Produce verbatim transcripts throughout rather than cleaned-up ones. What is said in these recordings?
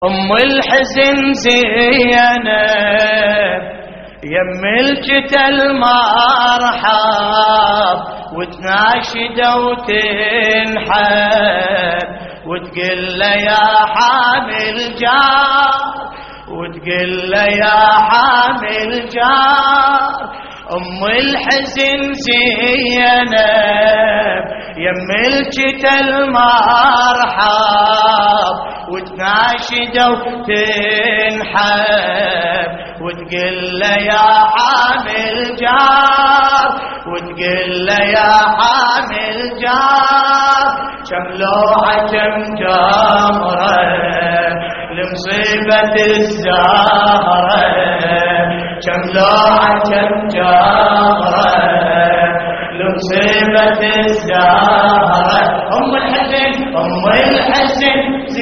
أم الحزن زينب يم الجت المرحب وتناشد وتنحب وتقل له يا حامل جار وتقل له يا حامل جار. أم الحزن زينب يم الجت المرحب وتناشد وتنحب وتقل له يا حامل جار وتقل له يا حامل جار. كم لوعة كم جمرة لمصيبة الزهرة كم لوعة كم جمرة لمصيبة الزهرة. أم الحزن أم الحزن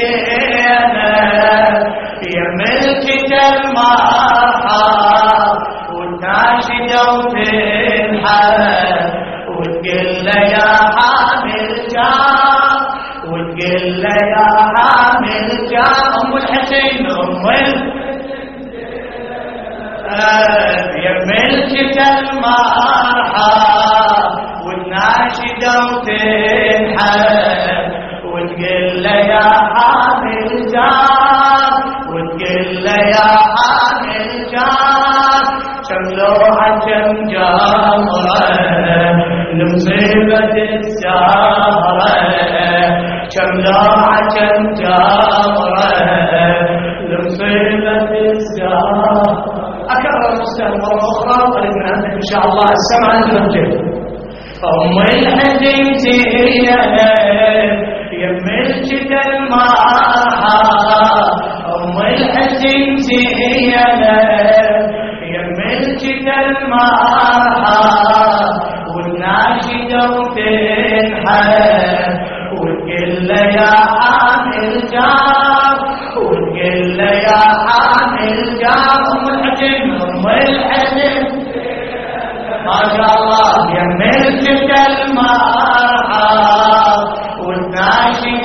زينب يم الجت المرحب وتناشد وتنحب وتقل له يا حامل جار وتقل له يا حامل جار. أم الحسين أم يم الجت المرحب وتناشد وتنحب وتقل له يا حامل جار وتقل له يا حامل جار. كم لوعة كم جمرة لمصيبة الزهرة كم لوعة كم جمرة لمصيبة الزهرة. أكرر المستهل مرة أخرى قريب من عندك إن شاء الله السمع أنت نمجد. أم الحزن زينب يم الجت المرحب أم الحزن زينب يم الجت المرحب والناشد وتنحب وتقل له يا حامل جار وتقل له يا حامل جار. أم الحزن أم الحزن ما شاء الله يم الجت المرحب وتناشد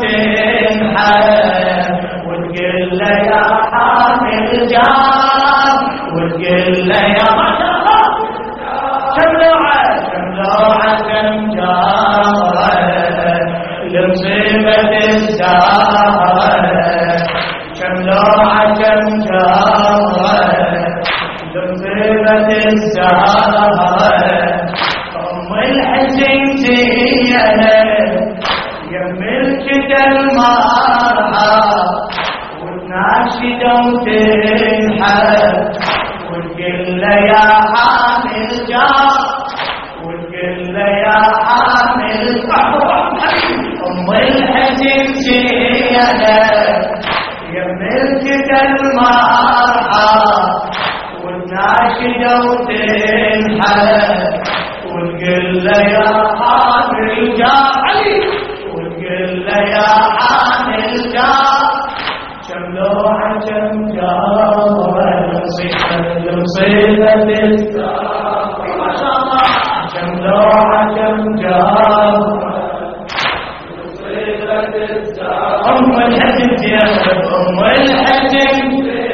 وتنحب وتقل له يا حامل جار وتقل له يا ما شاء الله كم لوعة كم لوعة كم جمرة لمصيبة الزهرة كم لوعة كم جمرة لمصيبة الزهرة. أم الحزن زينب يم الجت المرحب وتناشد وتنحب وتقل له يا حامل جار وتقل له يا حامل جار. أم الحزن زينب يم الجت المرحب وتناشد وتنحب وتقل له يا حامل جار وتقل له يا حامل جار. كم لوعة كم جمرة لمصيبة الزهرة ما شاء الله كم لوعة كم جمرة لمصيبة الزهرة. أم الحزن زينب أم الحزن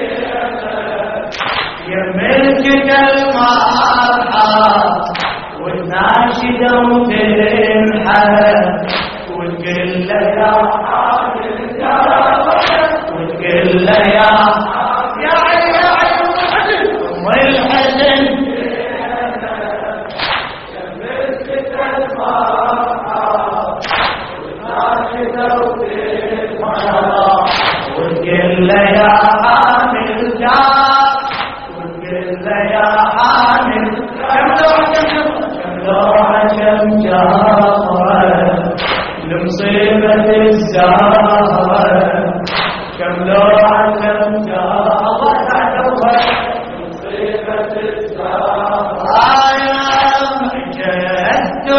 يم الجت المرحب وتناشد وتنحب وتقل له يا حامل جار وتقل له يا يا علي يا علي أم الحزن يم الجت المرحب وتناشد وتنحب وتقل له يا حامل جار وتقل له يا حامل. كم لوعة كم لوعة كم جمرة لمصيبة الزهرة كم لوعة كم جمرة لمصيبة الزهرة. جد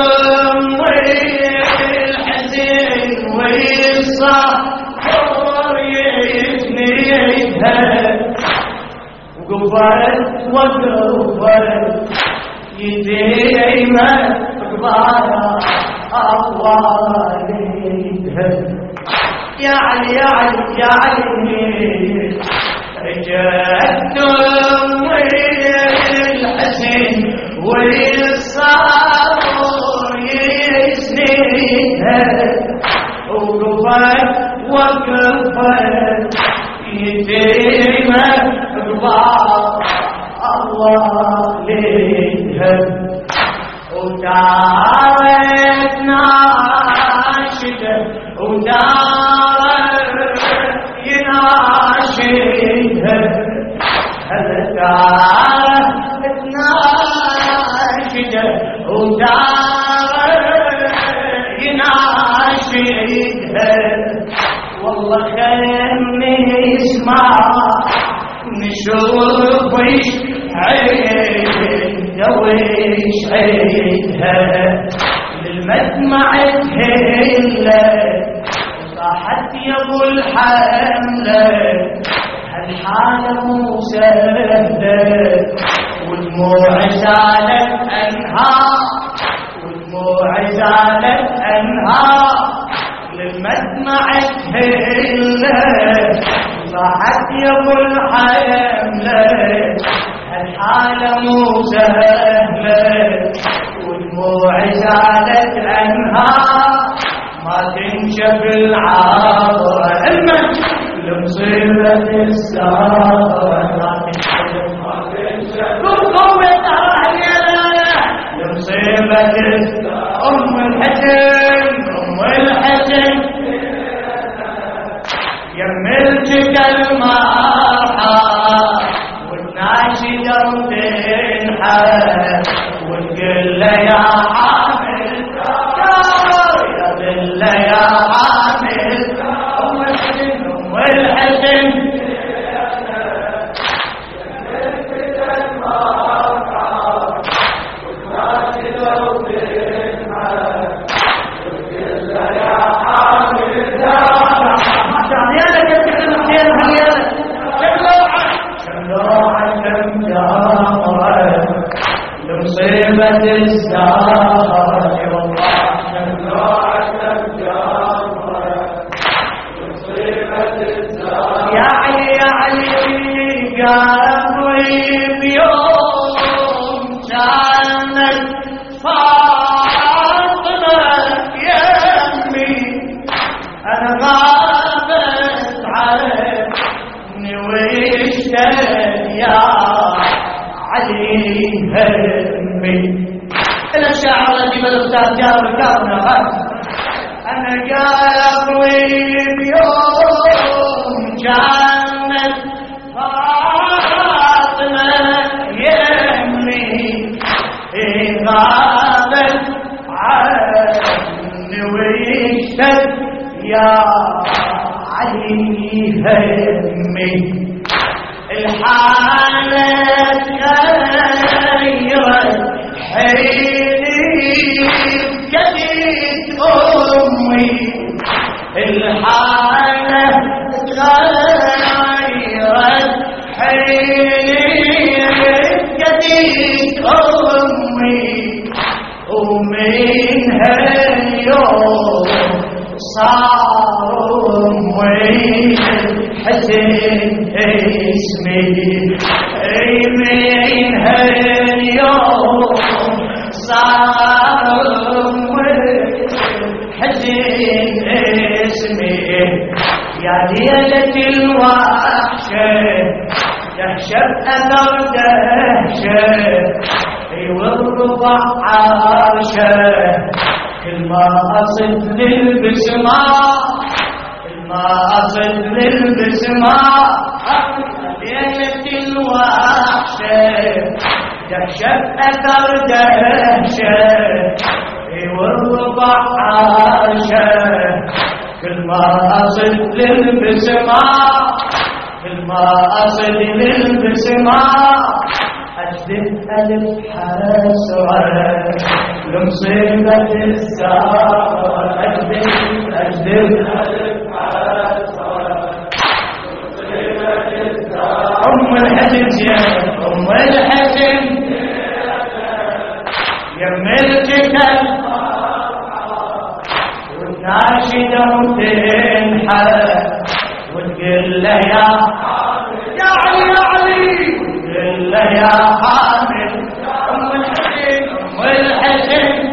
والحزن والصبر يجنيها وقبلت وقبلت يديما قبالها أطوالها يا علي يا علي يا علي جد أم الحسن والصبر يسندها وقفت وقفت يتيمة ببعض الله ليها ودارت ناشدة ودارت يناشدها هذا دارت ناشدة ودارت يناشدها والله خلني اسمع نشوفش عيد وش عيدها للمدمع تهله صاحت يا ابو الحمله هالحاله مو سهله والدموع زالت انهار والدموع زالت انهار للمدمع تهله صاحت يا ابو الحمله الحالة مو سهلة والدموع زالت عنها ما تنشف العاطرة إما لمصيبة السهرة ما تنشف لمصيبة أم الحسن أم الحسن يملتك المرحى ناشدة وتنحى وتقول له يا عامل يا ذل يا عامل أم الحسن أم الحسن ناشدة وتنحى وتقول له يا عامل لمصيبة الزهر والله شمعت الجمر لمصيبة الزهر يا علي يا علي قلبي بيوم كانت فاطمة يمي أنا غابت عني واشتد يا علي همي إلى الشاعر الذي بالأستاذ جابر كابنا أنا قلبي بيوم كانت فاطمة يمي غابت عني واشتد يا علي همي الحالة تغيرت حيلي بكدت أمي الحالة تغيرت حيلي بكدت أمي ومن هاليوم صار أمي حسن اسمي من هاليوم صار حزين اسمي يا ليلة الوحشة دهشة أثر دهشة والرضع عرشة كل ما أصد للبسماء ما أصد للبسماء ليلة الوحشة دهشة أثر دهشة والرضع عرشة كل ما أصد للبسماء كل ما أصد للبسماء أجدد ألف حسرة لمصيبة السهر أجدد أجدد ألف حسرة لمصيبة السهر أم الحسن يا أم الحسن يملتك الفرحة والناشدة وتنحى نصيحة وتقول له يا يا علي يا علي وتقول له يا حامل أم الحسين أم الحسين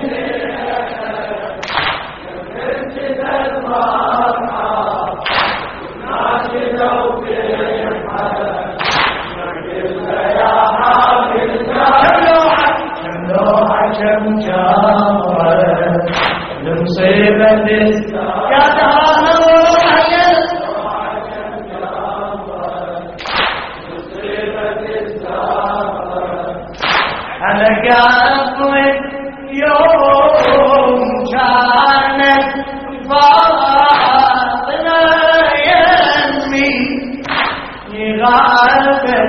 كم جارت لمصيبة يا دهر أنا قبل يوم كانت فاطمة يمي غابت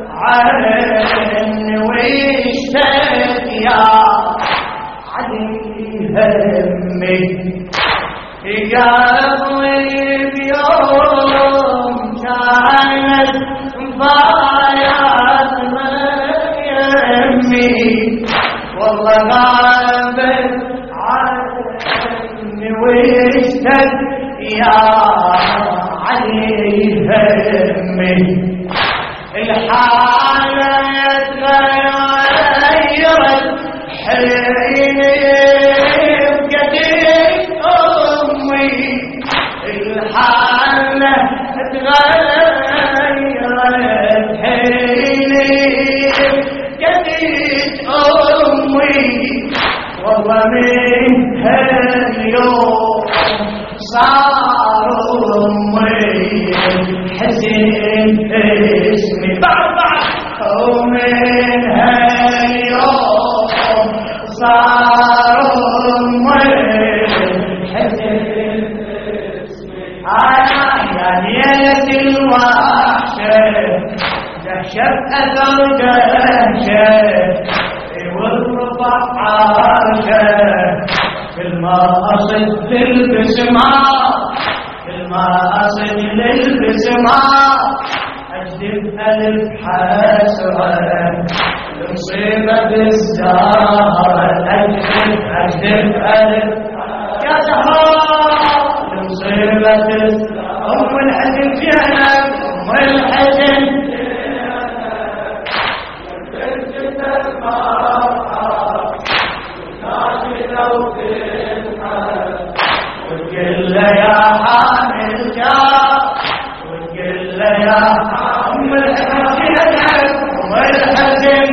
عني واشتد يا علي همي قبل بيوم كانت فاطمة يمي والله غابت عني واشتد يا علي همي الحالة تغيرت حين بقدر أمي الحالة تغيرت حين بقدر أمي والله من هاليوم صار أمي حزين اسمي بعد بعد ومن هاليوم صار أمي حزين اسمي أنا يا ليلة الوحشة دهشة أثر دهشة والربع عاشة في المقصد للبسمار المقصد للبسمار أجدب ألف حسرة المصيبة بالزهر أجدب أجدب ألف يا زهراء المصيبة أم الحزن فينا أم الحزن وتقول له يا حامل جار وتقول له يا أم الحزن أم الحزن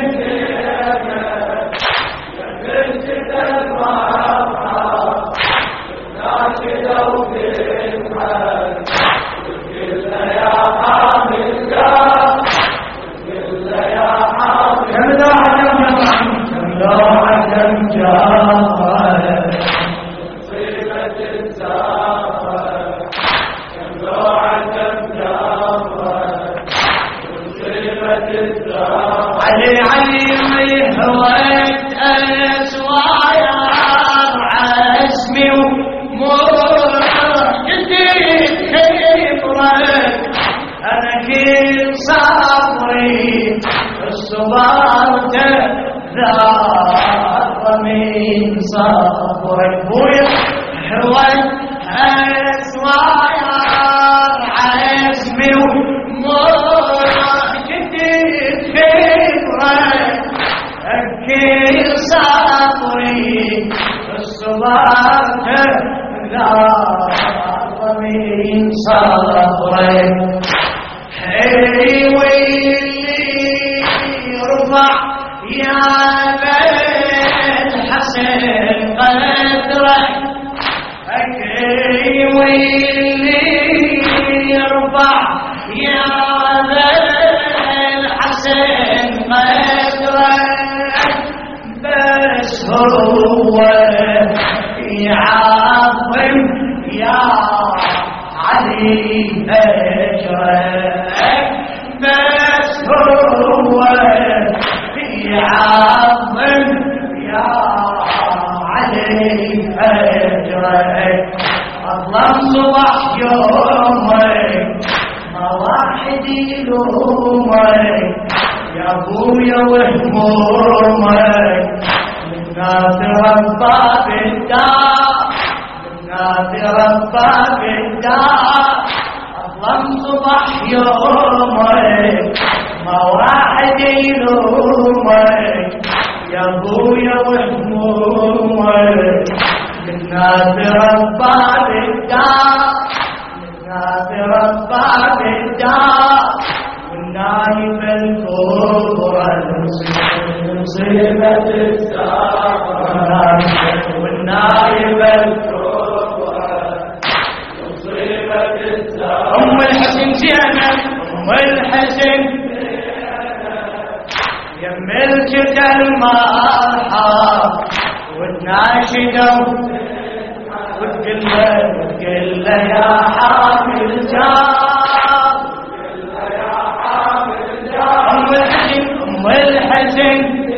علي علي مهوت أسوايا عزمي ومرجتي خبرك أنا كل صبري الصبر تذاب من صبرك بويا هوت أسوايا عزمي ومرجتي كل صبري الصبر تذاب من صبرك حي ويلي يرفع يا بن حسن قدرك حي ويلي يرفع يا بن حسن قدرك بس هو يعظم يا علي أجرك بس هو يعظم يا علي أجرك الله صبح يومك ما واحد يلومك يا ابويا وهمومك الناس ربى بالدار ربك الدار أظلم صبح يومك ما واحد يلومك يا ابويا وهمومك للناس ربك الدار للناس ربك الدار والنايم الكبرى مصيبة السهرة والنايم الكبرى مصيبة السهرة أم الحسن زينب أم الحسن يم الجد المرحب والناشدة وتقول له وتقول له يا حامل جار أم الحسن أم الحسن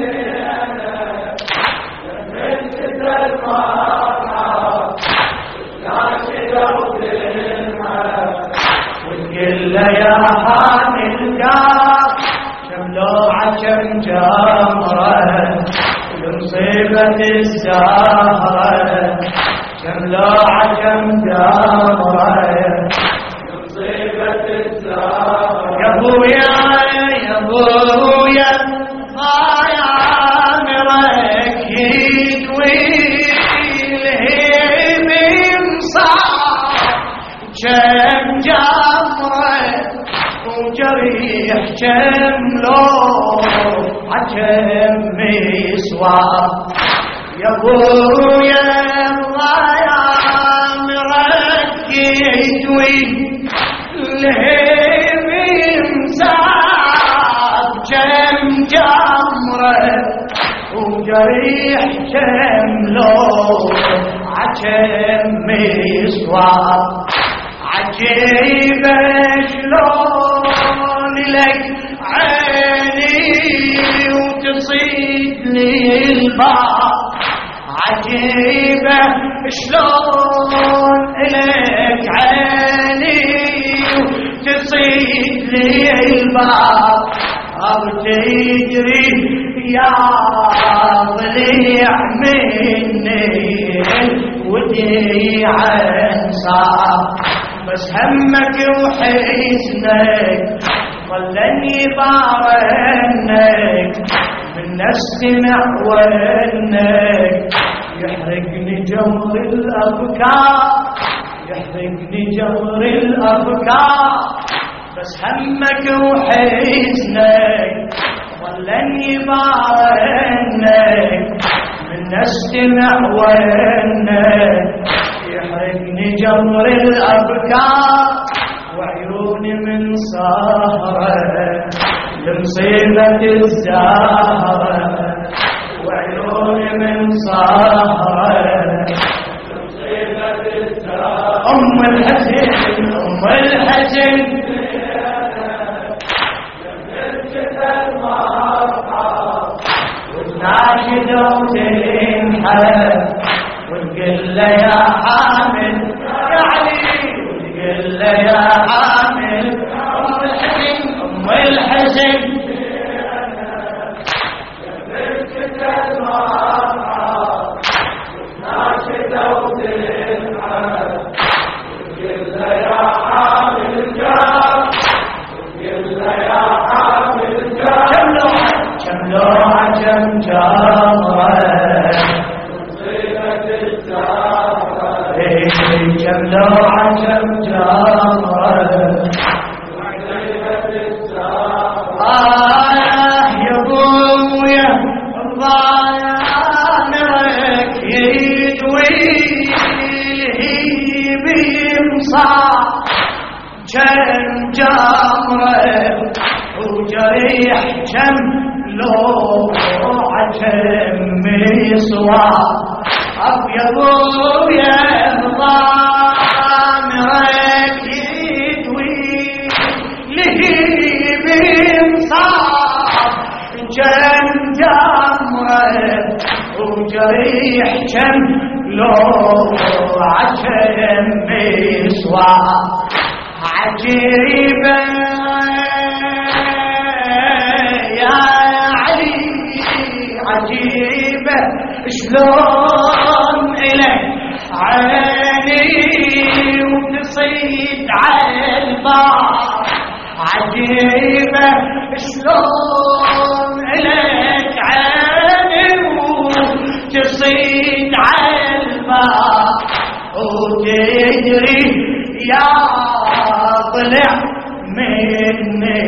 وتقول له يا حامل جار شملوعة كم جمرة لمصيبة الزهرة شملوعة كم جمرة لمصيبة الزهرة يا ابويا يا ابويا ضايع عمرك يدوي الهيم صار كم جمرة وجريح كم لون عكم مسوار يا ابويا ضايع عمرك يدوي الهيم صار كم جمرة وجريح كم لون عكم مسوار عجيبة شلون لك عيني وتصيد لي الباب عجيبة شلون لك عيني وتصيد لي الباب أو تجري يا ضليع مني ودي عنصار بس همك وحزنك ظلني بارنك من استمع ونك يحرقني جمر الأفكار يحرقني جمر الأفكار بس همك وحزنك ظلني بارنك من استمع ونك يحرقني جمر الأفكار وعيوني من سهرة لمصيبة الزهرة وعيوني من سهرة لمصيبة الزهرة أم الحسن أم الحسن والناشدة وتنحى وتقول له يا حامل يا علي وتقول له يا حامل أم الحسن أم الحسن ناشدة وتنحى وتقول له يا حامل جار وتقول له يا حامل جار كم لوحة كم لوحة كم جارة كم لوعة كم جارة آه يا ابويا ضايع عمرك يدوي بمصار كم جمرة وجريح كم لوعة كم مصوار أبيض يا ضامرك يدوي لهيب صار كم جمرة وجريح كم لوعة كم مسوار عجيبة يا علي عجيبة شلون إلك عيني عالباب عجيبة شلون إلك عين وتصيد عالباب وتدري يا طلع مني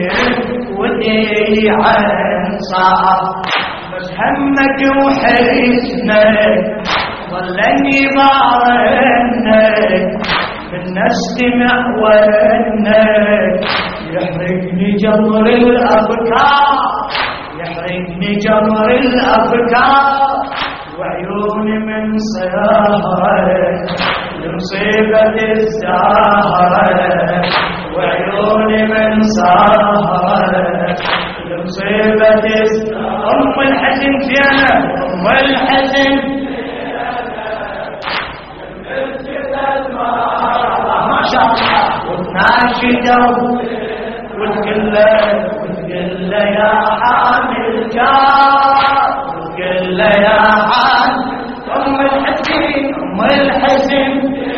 ودي عن صعب بس همك وحزنك ظلني بارنك الناس تمع ونك يحرقني جمر الأفكار يحرقني جمر الأفكار وعيوني من سهرك لمصيبة الزهرة وعيوني من سهرك لمصيبة الزهرة أم الحزن فينا أم الحزن ما شاء الله وتناشده وتقول له وتقول له يا حامل جار وتقول له يا حامل أم الحزن أم الحزن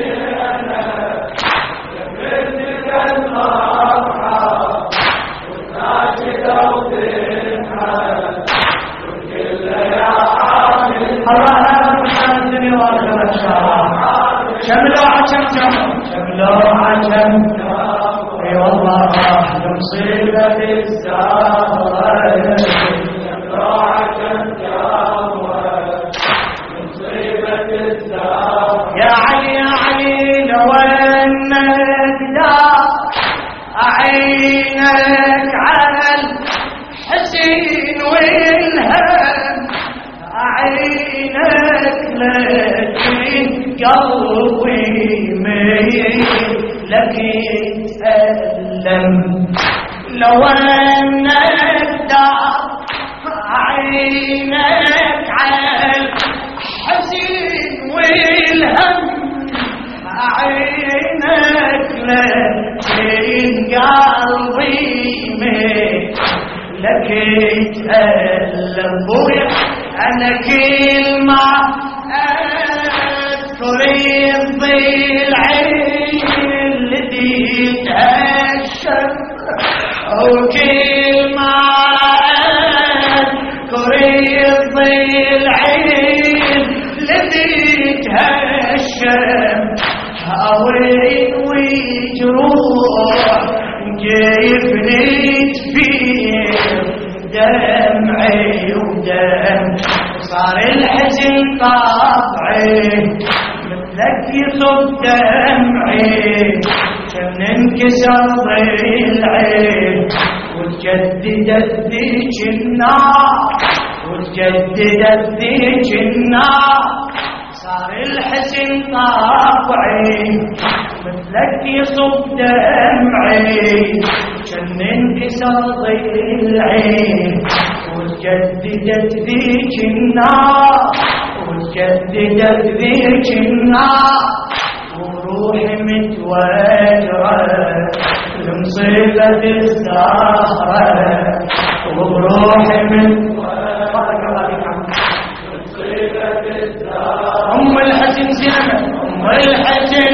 الله لا تنسى الدنيا والآخرة شملوا عشم شملوا عشم اي والله لمصيبة الزهرة شملوا عشم لمصيبة الزهرة يا علي يا علي لو انك دار اعينك على الحزين والهم اعينك لكن قلبي ميل لك يتألم لو انك دار عينك على الحزين والهم عينك لكن قلبي ميل لك يتألم بويا انا كل ما اذكر يضي العين الذي تهشم وكل ما اذكر يضي العين الذي تهشم هاوين وجروح جيبني تفير دمعي ودم صار الحزن طابعي مثلك يصب دمعي كم انكسر ضلعي وتجددت ذيك النار وتجددت ذيك النار صار الحزن طابعي مثلك يصب دمعي كم انكسر ضلعي وتجددت ذيك النار وتجددت ذيك النار وروحي متوجرة لمصيبة الزهرة وروحي متوجرة لمصيبة الزهرة أم الحزن زينب أم الحزن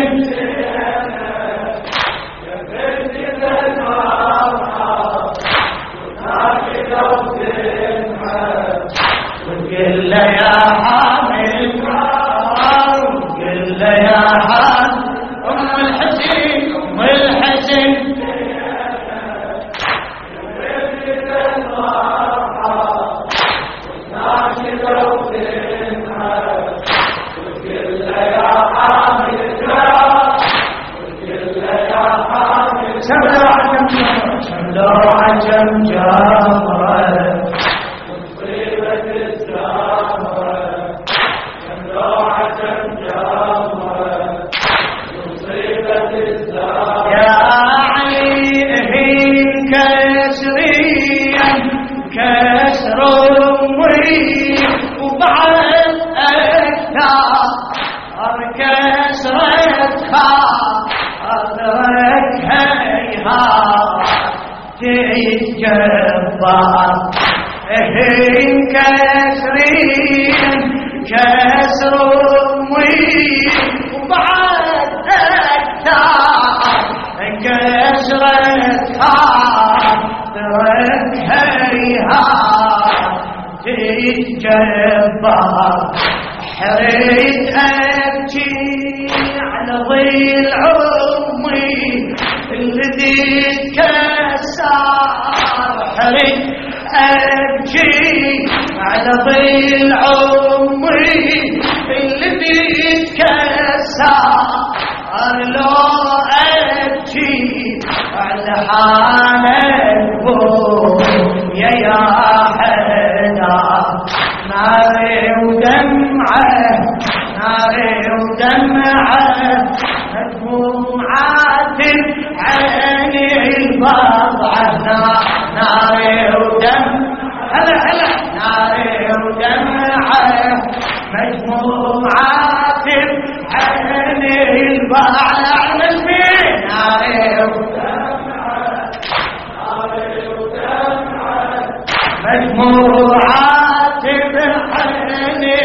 قل يا حامل قل يا حامل أم الحزن أم الحزن شملوا عجم شملوا عجم جمرة وبعد أكثر كسرت خاطرك هيها تتجبر إن كسرين كسر أمي وبعد أكثر كسرت خاطرك هيهات تتجبر حريت أبكي على ضيل عمري الذي اتكسر حريت أبكي على ضيل عمري الذي اتكسر لو أبكي على حالك يا يا حدا ناري ودمعة ناري ودمعة مدموعات عيني البضعة ناري ودمعة هلا هلا ناري ودمعة مجموعات عيني البضعة نسمين ناري ودمعة ناري ودمعة مجموعات عيني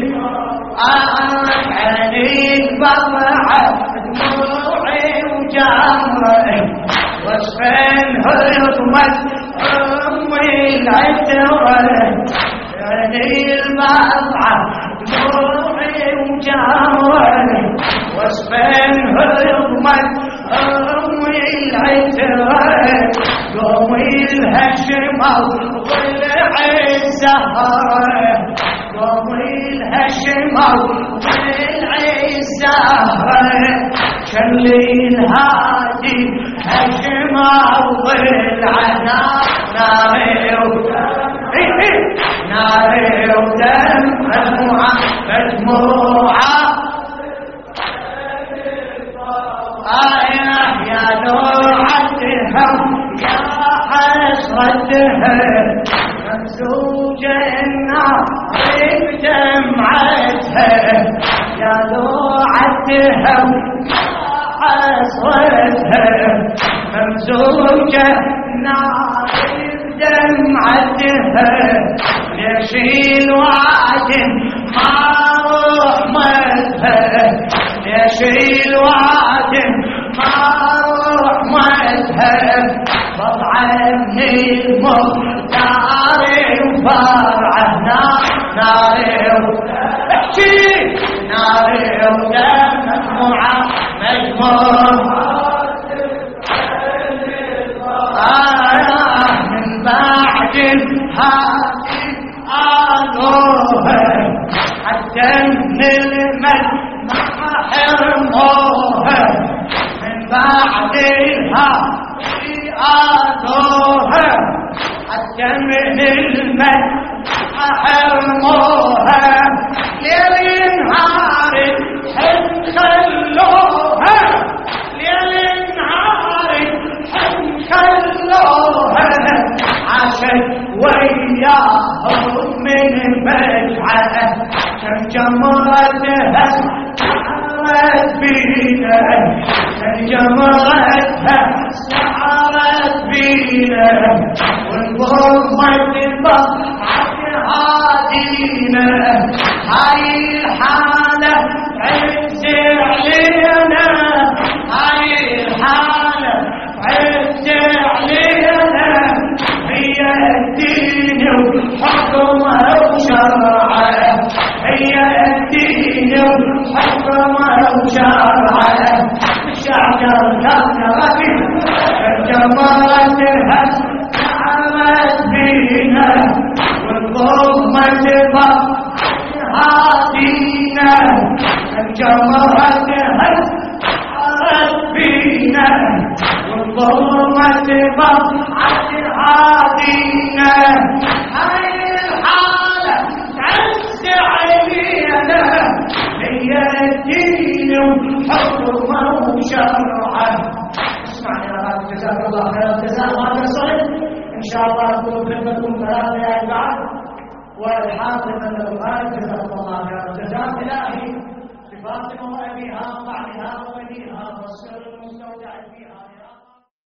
عيني البضعة دموعي وجمري وصفين هضمت أمي العترة عيني البضعة دموعي وجمري وصفين هضمت أمي العترة قومي الهشمة والعزهرة قومي الهشمة والعزهرة شلي الهادي هشمة والعنا ناري ودم ناري ودم مجموعة مجموعة آية يا نوعتها يا حسرتها ممزوجة النار بدمعتها يا نوعتها يا حسرتها ممزوجة النار بدمعتها ليش الوعد ما رحمتها ليش الوعد ما رحمتها وضعا من المختار وفرعه ناري احكي ناري ودم مجموعة مجموعة آه من بعد هذه آلوها حتى من المل ما حرموها من بعدها آلوها حتى من المل ما حرموها ليل نهار حن خلوها ليل نهار حن خلوها عاشت وياهم من مجعة كم جمرتها سعرت بينا كم جمرتها سعرت بينا والظلمة بضعت هادينا هاي الحالة عز علينا هاي الحالة عز علينا هي الدين وحكمه وشرعه هي الدين وحكمه وشرعه الشعر كثرت جمرتها سعرت بينا والظلمة بضعت هادينا جمرتها سعرت بينا والظلمة بضعت هادينا هاي الحالة تعز علينا هي الدين وحكمه وشرعه اسمعني يا غالي جزاك الله خير الجزاء وهذا الصلاه ان شاء الله اكون خدمتكم ثلاثه يا بعد والحافظ الغالي جزاك الله خير الجزاء الهي بفاطمه وابيها وبعدها ووليها والسر المستودع فيها